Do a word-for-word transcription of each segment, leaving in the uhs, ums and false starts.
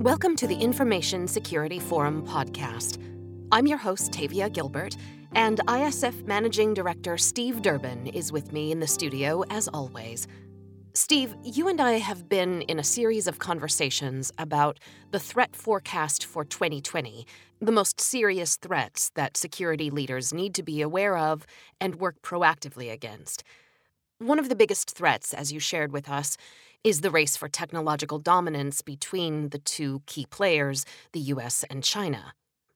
Welcome to the Information Security Forum podcast. I'm your host, Tavia Gilbert, and I S F Managing Director Steve Durbin is with me in the studio as always. Steve, you and I have been in a series of conversations about the threat forecast for twenty twenty, the most serious threats that security leaders need to be aware of and work proactively against. One of the biggest threats, as you shared with us, is the race for technological dominance between the two key players, the U S and China.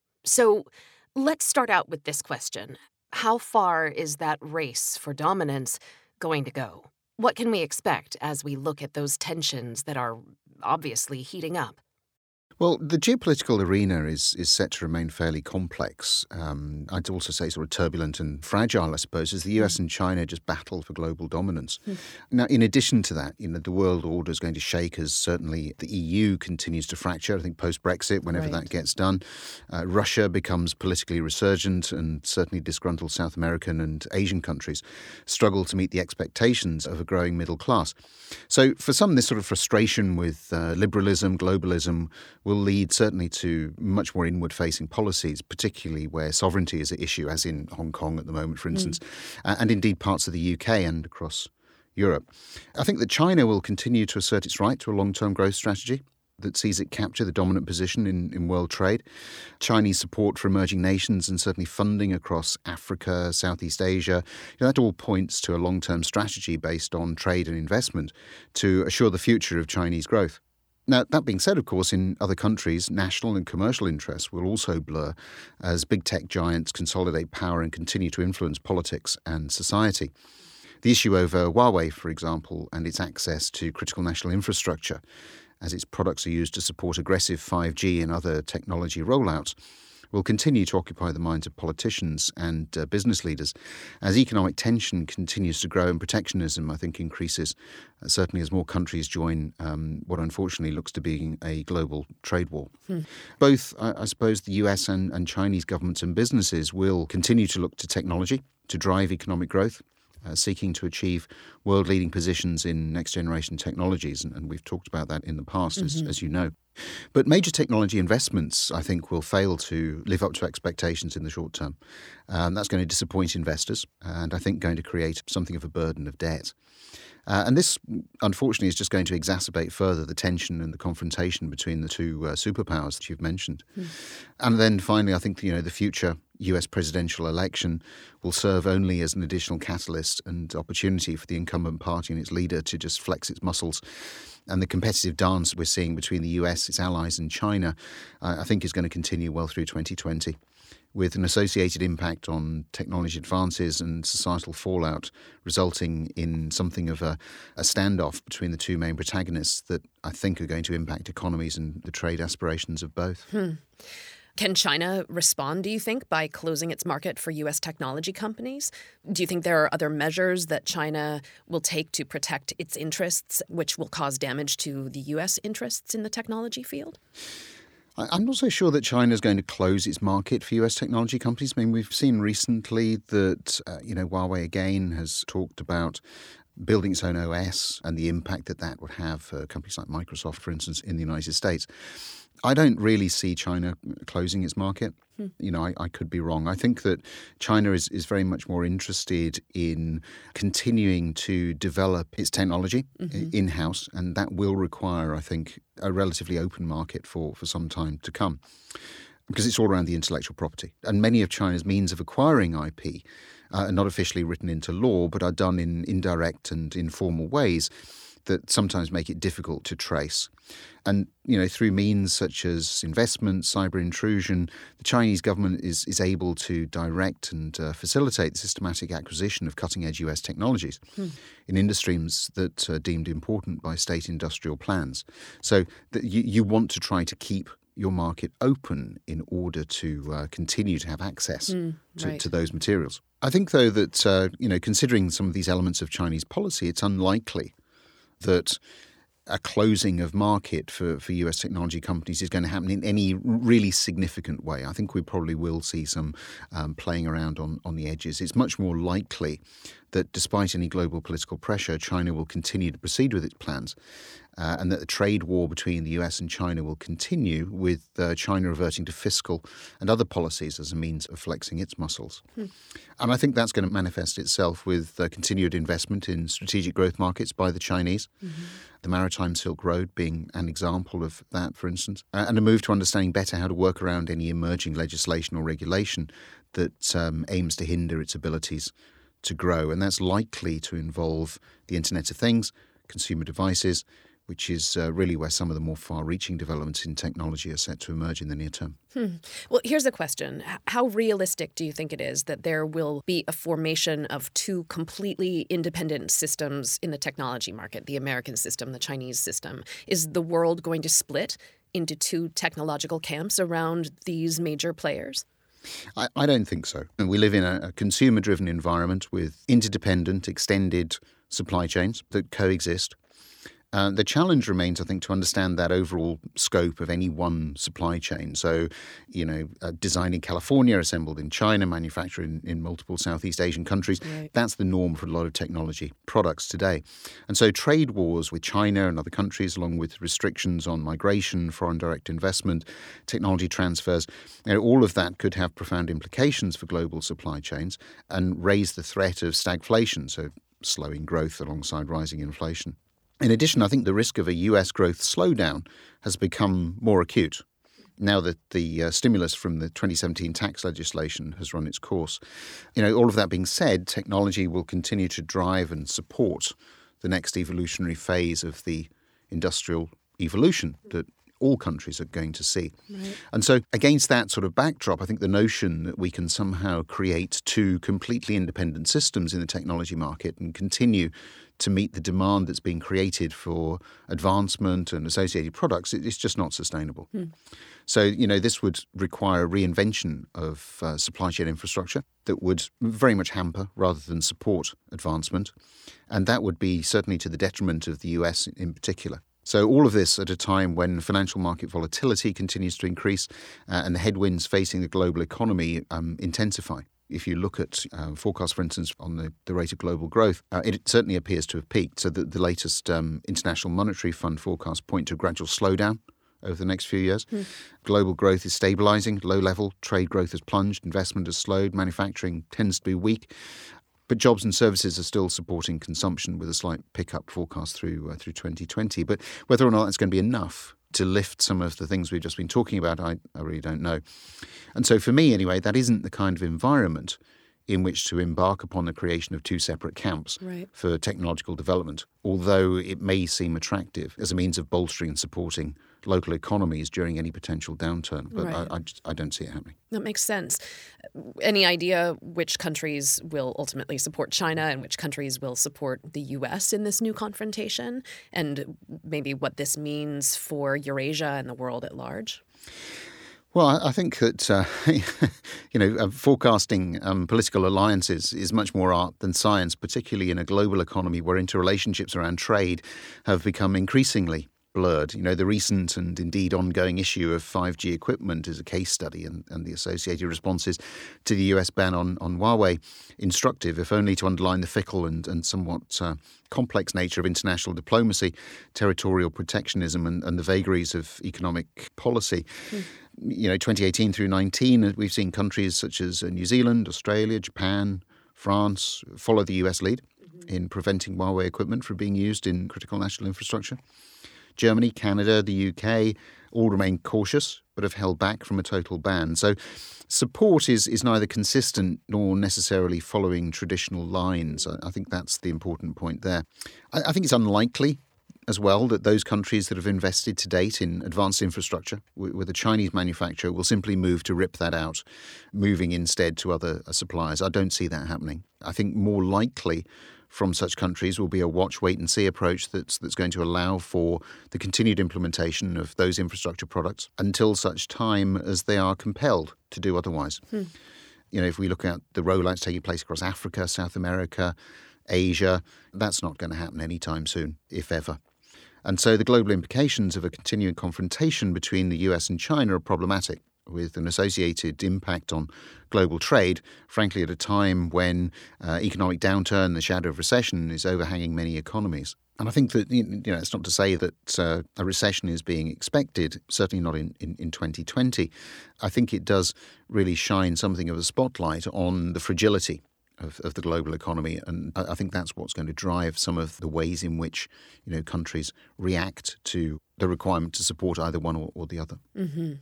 So let's start out with this question. How far is that race for dominance going to go? What can we expect as we look at those tensions that are obviously heating up? Well, the geopolitical arena is is set to remain fairly complex. Um, I'd also say sort of turbulent and fragile, I suppose, as the U S and China just battle for global dominance. Mm. Now, in addition to that, you know, the world order is going to shake as certainly the E U continues to fracture. I think post-Brexit, whenever Right. that gets done, uh, Russia becomes politically resurgent, and certainly disgruntled South American and Asian countries struggle to meet the expectations of a growing middle class. So for some, this sort of frustration with uh, liberalism, globalism, will lead certainly to much more inward-facing policies, particularly where sovereignty is at issue, as in Hong Kong at the moment, for instance, mm. uh, and indeed parts of the U K and across Europe. I think that China will continue to assert its right to a long-term growth strategy that sees it capture the dominant position in, in world trade. Chinese support for emerging nations and certainly funding across Africa, Southeast Asia, you know, that all points to a long-term strategy based on trade and investment to assure the future of Chinese growth. Now, that being said, of course, in other countries, national and commercial interests will also blur as big tech giants consolidate power and continue to influence politics and society. The issue over Huawei, for example, and its access to critical national infrastructure, as its products are used to support aggressive five G and other technology rollouts, will continue to occupy the minds of politicians and uh, business leaders as economic tension continues to grow and protectionism, I think, increases, uh, certainly as more countries join um, what unfortunately looks to be a global trade war. Hmm. Both, I, I suppose, the U S and, and Chinese governments and businesses will continue to look to technology to drive economic growth, Uh, seeking to achieve world-leading positions in next-generation technologies. And, and we've talked about that in the past, mm-hmm. as, as you know. But major technology investments, I think, will fail to live up to expectations in the short term. Um, that's going to disappoint investors and I think going to create something of a burden of debt. Uh, and this, unfortunately, is just going to exacerbate further the tension and the confrontation between the two uh, superpowers that you've mentioned. Mm. And then finally, I think, you know, the future U S presidential election will serve only as an additional catalyst and opportunity for the incumbent party and its leader to just flex its muscles. And the competitive dance we're seeing between the U S, its allies, and China, uh, I think is going to continue well through twenty twenty. With an associated impact on technology advances and societal fallout, resulting in something of a, a standoff between the two main protagonists that I think are going to impact economies and the trade aspirations of both. Hmm. Can China respond, do you think, by closing its market for U S technology companies? Do you think there are other measures that China will take to protect its interests, which will cause damage to the U S interests in the technology field? I'm not so sure that China is going to close its market for U S technology companies. I mean, we've seen recently that, uh, you know, Huawei again has talked about building its own O S and the impact that that would have for companies like Microsoft, for instance, in the United States. I don't really see China closing its market. Hmm. You know, I, I could be wrong. I think that China is, is very much more interested in continuing to develop its technology mm-hmm. in-house, and that will require, I think, a relatively open market for, for some time to come, because it's all around the intellectual property. And many of China's means of acquiring I P uh, are not officially written into law, but are done in indirect and informal ways that sometimes make it difficult to trace. And, you know, through means such as investment, cyber intrusion, the Chinese government is, is able to direct and uh, facilitate the systematic acquisition of cutting-edge U S technologies hmm. in industries that are deemed important by state industrial plans. So that you, you want to try to keep your market open in order to uh, continue to have access mm, to, right. to those materials. I think, though, that, uh, you know, considering some of these elements of Chinese policy, it's unlikely that a closing of market for, for U S technology companies is going to happen in any really significant way. I think we probably will see some um, playing around on, on the edges. It's much more likely that despite any global political pressure, China will continue to proceed with its plans, uh, and that the trade war between the U S and China will continue, with uh, China reverting to fiscal and other policies as a means of flexing its muscles. Hmm. And I think that's going to manifest itself with uh, continued investment in strategic growth markets by the Chinese, mm-hmm. the Maritime Silk Road being an example of that, for instance, uh, and a move to understanding better how to work around any emerging legislation or regulation that um, aims to hinder its abilities to grow. And that's likely to involve the Internet of Things, consumer devices, which is uh, really where some of the more far-reaching developments in technology are set to emerge in the near term. Hmm. Well, here's a question. How realistic do you think it is that there will be a formation of two completely independent systems in the technology market, the American system, the Chinese system? Is the world going to split into two technological camps around these major players? I, I don't think so. We live in a, a consumer-driven environment with interdependent, extended supply chains that coexist. Uh, the challenge remains, I think, to understand that overall scope of any one supply chain. So, you know, uh, designed in California, assembled in China, manufactured in, in multiple Southeast Asian countries. Right. That's the norm for a lot of technology products today. And so trade wars with China and other countries, along with restrictions on migration, foreign direct investment, technology transfers, you know, all of that could have profound implications for global supply chains and raise the threat of stagflation, so slowing growth alongside rising inflation. In addition, I think the risk of a U S growth slowdown has become more acute now that the uh, stimulus from the twenty seventeen tax legislation has run its course. You know, all of that being said, technology will continue to drive and support the next evolutionary phase of the industrial evolution that all countries are going to see. Right. And so against that sort of backdrop, I think the notion that we can somehow create two completely independent systems in the technology market and continue to meet the demand that's being created for advancement and associated products, it's just not sustainable. Hmm. So, you know, this would require a reinvention of uh, supply chain infrastructure that would very much hamper rather than support advancement. And that would be certainly to the detriment of the U S in particular. So all of this at a time when financial market volatility continues to increase uh, and the headwinds facing the global economy um, intensify. If you look at uh, forecasts, for instance, on the, the rate of global growth, uh, it certainly appears to have peaked. So the, the latest um, International Monetary Fund forecasts point to a gradual slowdown over the next few years. Hmm. Global growth is stabilizing, low level. Trade growth has plunged. Investment has slowed. Manufacturing tends to be weak. But jobs and services are still supporting consumption with a slight pickup forecast through uh, through twenty twenty. But whether or not that's going to be enough to lift some of the things we've just been talking about, I, I really don't know. And so for me, anyway, that isn't the kind of environment in which to embark upon the creation of two separate camps right. for technological development, although it may seem attractive as a means of bolstering and supporting local economies during any potential downturn. But right. I, I, just, I don't see it happening. That makes sense. Any idea which countries will ultimately support China and which countries will support the U S in this new confrontation? And maybe what this means for Eurasia and the world at large? Well, I think that, uh, you know, uh, forecasting um, political alliances is much more art than science, particularly in a global economy where interrelationships around trade have become increasingly blurred. You know, the recent and indeed ongoing issue of five G equipment is a case study, and, and the associated responses to the U S ban on, on Huawei instructive, if only to underline the fickle and, and somewhat uh, complex nature of international diplomacy, territorial protectionism and, and the vagaries of economic policy. Mm. You know, twenty eighteen through nineteen, we've seen countries such as New Zealand, Australia, Japan, France follow the U S lead mm-hmm. in preventing Huawei equipment from being used in critical national infrastructure. Germany, Canada, the U K all remain cautious but have held back from a total ban. So support is, is neither consistent nor necessarily following traditional lines. I, I think that's the important point there. I, I think it's unlikely as well that those countries that have invested to date in advanced infrastructure with, with a Chinese manufacturer will simply move to rip that out, moving instead to other uh, suppliers. I don't see that happening. I think more likely from such countries will be a watch, wait and see approach that's that's going to allow for the continued implementation of those infrastructure products until such time as they are compelled to do otherwise. Hmm. You know, if we look at the rollouts taking place across Africa, South America, Asia, that's not going to happen anytime soon, if ever. And so the global implications of a continuing confrontation between the U S and China are problematic. with an associated impact on global trade, frankly, at a time when uh, economic downturn, the shadow of recession, is overhanging many economies. And I think that, you know, it's not to say that uh, a recession is being expected, certainly not in, in, in twenty twenty. I think it does really shine something of a spotlight on the fragility of, of the global economy. And I, I think that's what's going to drive some of the ways in which, you know, countries react to the requirement to support either one or, or the other. Mm-hmm.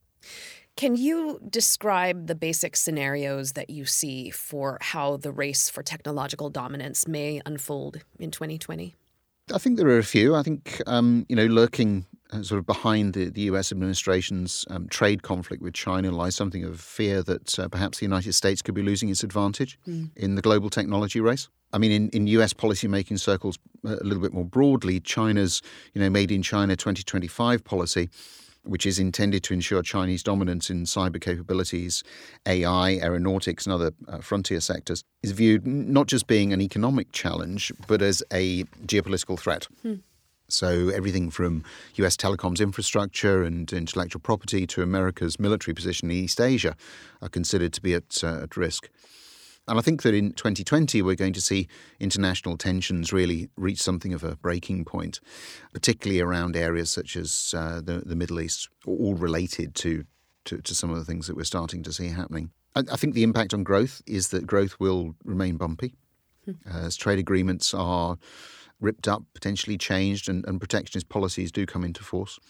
Can you describe the basic scenarios that you see for how the race for technological dominance may unfold in twenty twenty? I think there are a few. I think, um, you know, lurking uh, sort of behind the, the U S administration's um, trade conflict with China lies something of fear that uh, perhaps the United States could be losing its advantage mm. in the global technology race. I mean, in, in U S policymaking circles, a little bit more broadly, China's, you know, Made in China twenty twenty-five policy, which is intended to ensure Chinese dominance in cyber capabilities, A I, aeronautics and other uh, frontier sectors, is viewed not just being an economic challenge, but as a geopolitical threat. Hmm. So everything from U S telecoms infrastructure and intellectual property to America's military position in East Asia are considered to be at, uh, at risk. And I think that in twenty twenty, we're going to see international tensions really reach something of a breaking point, particularly around areas such as uh, the, the Middle East, all related to, to, to some of the things that we're starting to see happening. I, I think the impact on growth is that growth will remain bumpy hmm. as trade agreements are ripped up, potentially changed, and, and protectionist policies do come into force.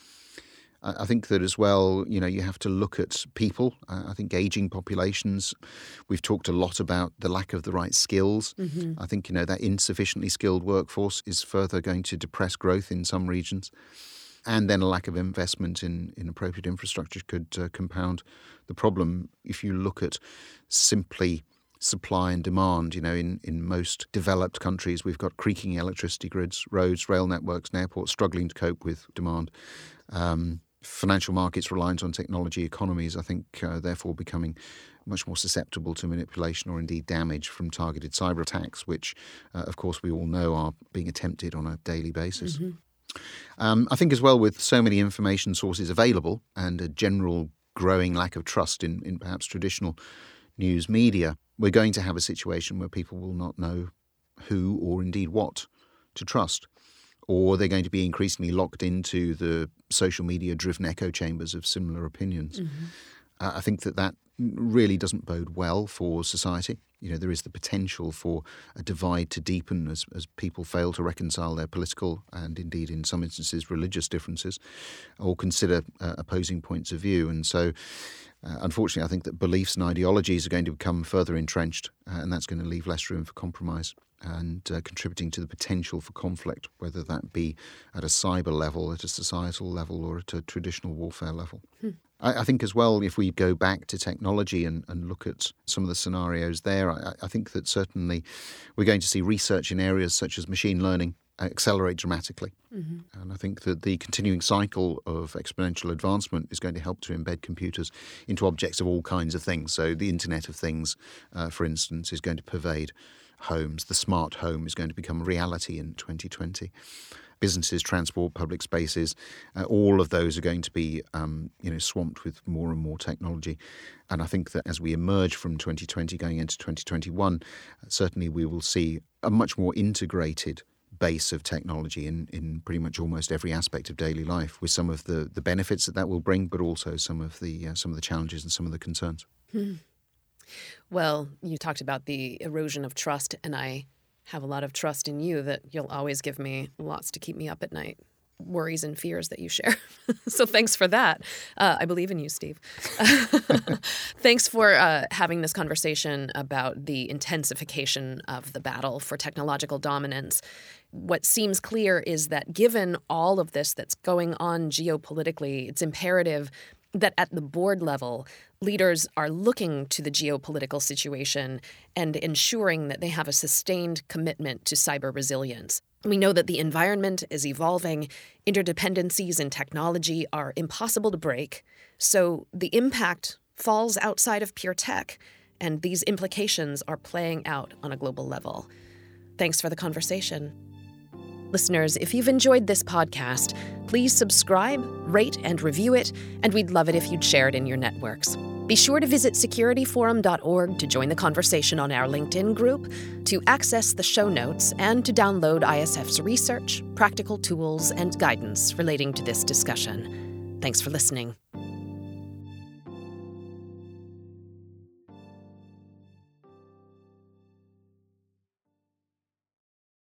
I think that as well, you know, you have to look at people. Uh, I think aging populations, we've talked a lot about the lack of the right skills. Mm-hmm. I think, you know, that insufficiently skilled workforce is further going to depress growth in some regions. And then a lack of investment in, in appropriate infrastructure could uh, compound the problem. If you look at simply supply and demand, you know, in, in most developed countries, we've got creaking electricity grids, roads, rail networks and airports struggling to cope with demand. Um, Financial markets reliant on technology economies, I think, uh, therefore becoming much more susceptible to manipulation or indeed damage from targeted cyber attacks, which, uh, of course, we all know are being attempted on a daily basis. Mm-hmm. Um, I think as well, with so many information sources available and a general growing lack of trust in, in perhaps traditional news media, we're going to have a situation where people will not know who or indeed what to trust. Or they're going to be increasingly locked into the social media-driven echo chambers of similar opinions. Mm-hmm. Uh, I think that that really doesn't bode well for society. You know, there is the potential for a divide to deepen as, as people fail to reconcile their political and indeed in some instances religious differences or consider uh, opposing points of view. And so, uh, unfortunately, I think that beliefs and ideologies are going to become further entrenched uh, and that's going to leave less room for compromise and uh, contributing to the potential for conflict, whether that be at a cyber level, at a societal level, or at a traditional warfare level. Hmm. I, I think as well, if we go back to technology and, and look at some of the scenarios there, I, I think that certainly we're going to see research in areas such as machine learning accelerate dramatically. Mm-hmm. And I think that the continuing cycle of exponential advancement is going to help to embed computers into objects of all kinds of things. So the Internet of Things, uh, for instance, is going to pervade homes. The smart home is going to become a reality in twenty twenty. Businesses, transport, public spaces, uh, all of those are going to be um, you know, swamped with more and more technology. And I think that as we emerge from twenty twenty going into twenty twenty-one, uh, certainly we will see a much more integrated base of technology in, in pretty much almost every aspect of daily life, with some of the, the benefits that that will bring, but also some of the uh, some of the challenges and some of the concerns. Hmm. Well, you talked about the erosion of trust, and I have a lot of trust in you that you'll always give me lots to keep me up at night. Worries and fears that you share. So thanks for that. Uh, I believe in you, Steve. Thanks for uh, having this conversation about the intensification of the battle for technological dominance. What seems clear is that given all of this that's going on geopolitically, it's imperative that at the board level, leaders are looking to the geopolitical situation and ensuring that they have a sustained commitment to cyber resilience. We know that the environment is evolving, interdependencies in technology are impossible to break, so the impact falls outside of pure tech, and these implications are playing out on a global level. Thanks for the conversation. Listeners, if you've enjoyed this podcast, please subscribe, rate, and review it, and we'd love it if you'd share it in your networks. Be sure to visit security forum dot org to join the conversation on our LinkedIn group, to access the show notes, and to download I S F's research, practical tools, and guidance relating to this discussion. Thanks for listening.